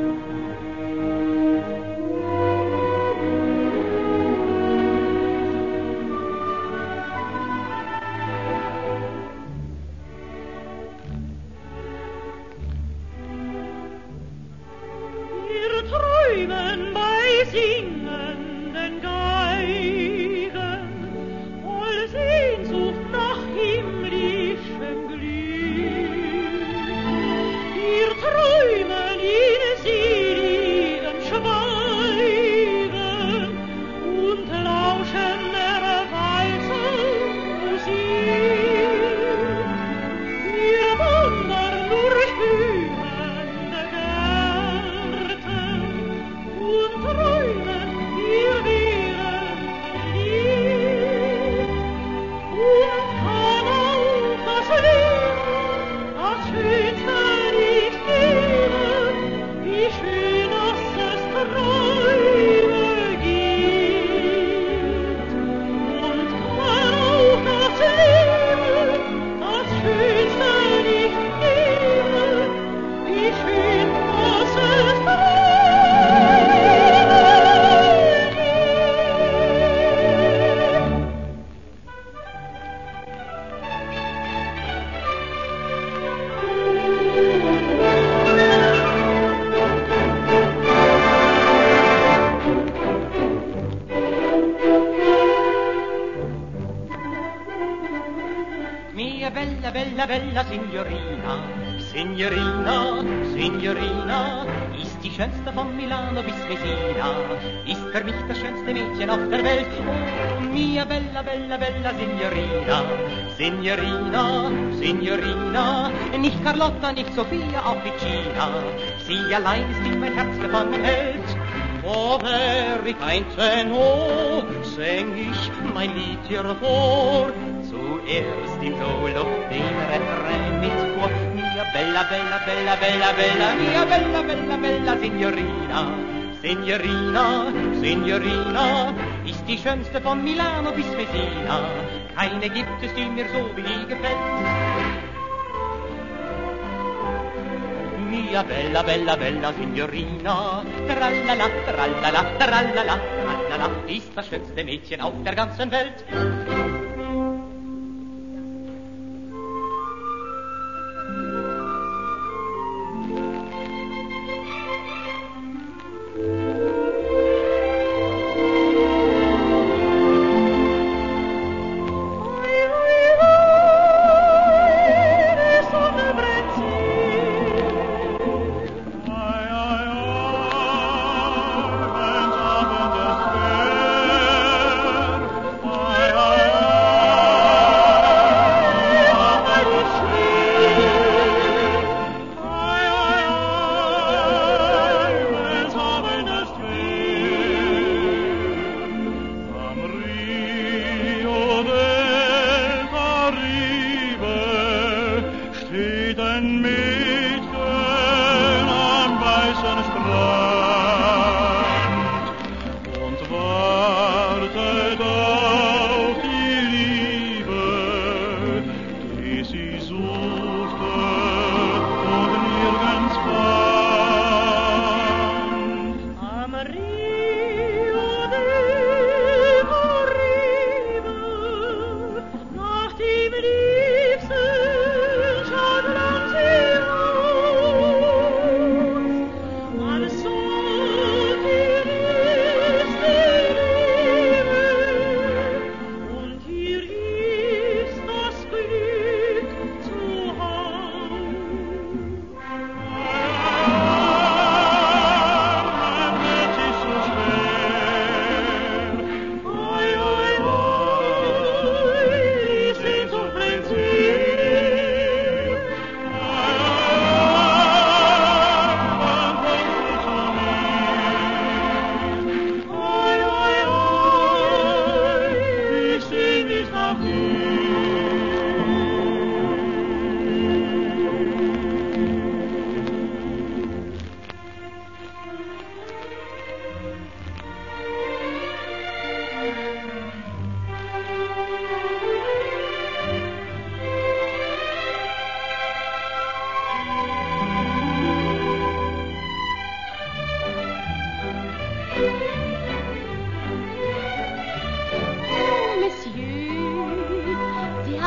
bella, bella Signorina, Signorina, Signorina, ist die schönste von Milano bis Messina, ist für mich das schönste Mädchen auf der Welt. Oh, mia bella, bella, bella Signorina, Signorina, Signorina, nicht Carlotta, nicht Sophia, auch Vicina, sie allein ist in mein Herz gefangen hält. Oh, wär ich ein Tenor, säng ich mein Lied hier vor, zuerst im Solo den Refrain mit vor. Mia bella, bella, bella, bella, bella, mia bella, bella, bella Signorina, Signorina, Signorina, ist die schönste von Milano bis Messina, keine gibt es, die mir so wie die gefällt. Mia bella, bella, bella Signorina, tralala, tralala, tralala, tralala, ist das schönste Mädchen auf der ganzen Welt. Ai, ai,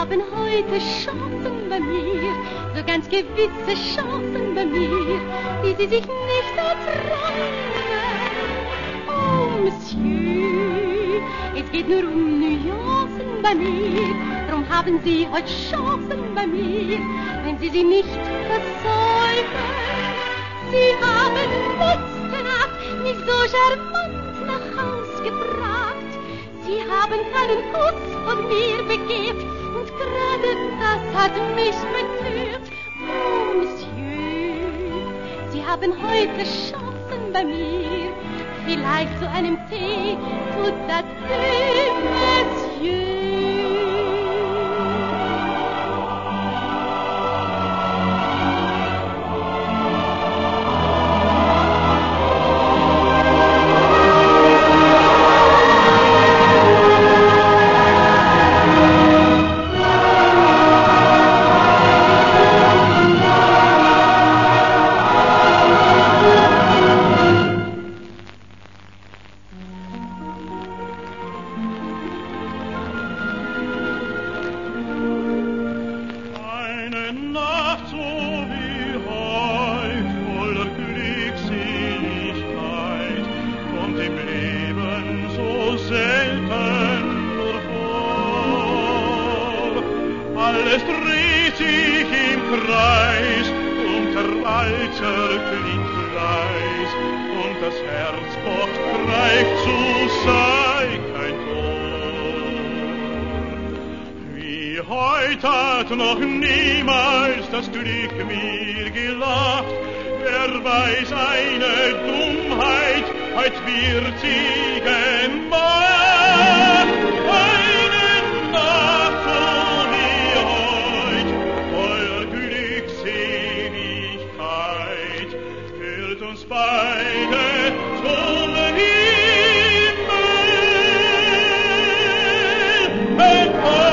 haben heute Chancen bei mir, so ganz gewisse Chancen bei mir, die Sie sich nicht erträumen. Oh, Monsieur, es geht nur um Nuancen bei mir, drum haben Sie heute Chancen bei mir, wenn Sie sie nicht versäumen. Sie haben letzte Nacht mich so charmant nach Haus gefragt. Sie haben keinen Kuss von mir begehrt und gerade das hat mich betört. Oh, Monsieur, Sie haben heute Chancen bei mir. Vielleicht zu einem Tee, tout à fait, Monsieur. Alles dreht sich im Kreis und der Walzer klingt leis und das Herz pocht greift zu sei kein Tor. Wie heute hat noch niemals das Glück mir gelacht, wer weiß eine Dummheit, heut wird sie gemacht. Eine Nacht so wie heut, voller Glückseligkeit, führt uns beide zum Himmel empor.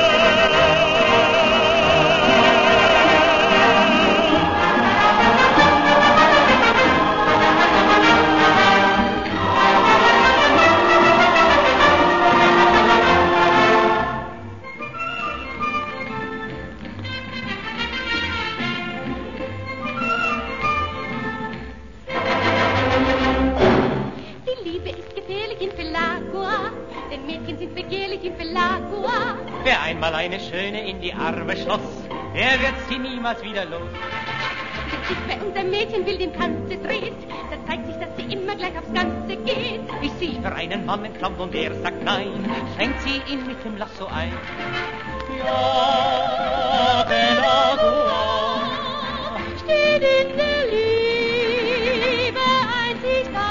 Denn Mädchen sind begehrlich in Pelagua. Wer einmal eine Schöne in die Arme schloss, der wird sie niemals wieder los. Wenn sich bei unserem Mädchen wild im Tanze dreht, dann zeigt sich, dass sie immer gleich aufs Ganze geht. Ist sie für einen Mann entflammt und er sagt nein, fängt sie ihn mit dem Lasso ein. Ja, Pelagua steht in der Liebe einzig da.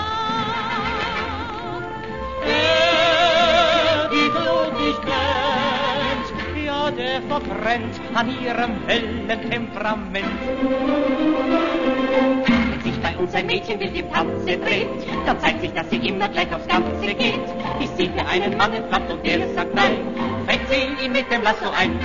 Der verbrennt an ihrem hellen Temperament. Wenn sich bei uns ein Mädchen wild im Tanze dreht, dann zeigt sich, dass sie immer gleich aufs Ganze geht. Ist sie für einen Mann entflammt und der sagt nein, fängt sie ihn mit dem Lasso ein.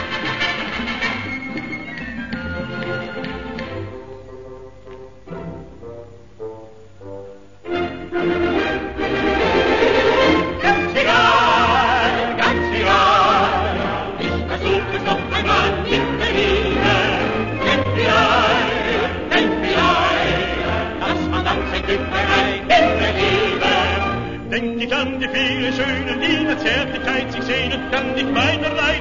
Denk ich an die vielen Schönen, die in der Zärtlichkeit sich sehnen, kann ich meiner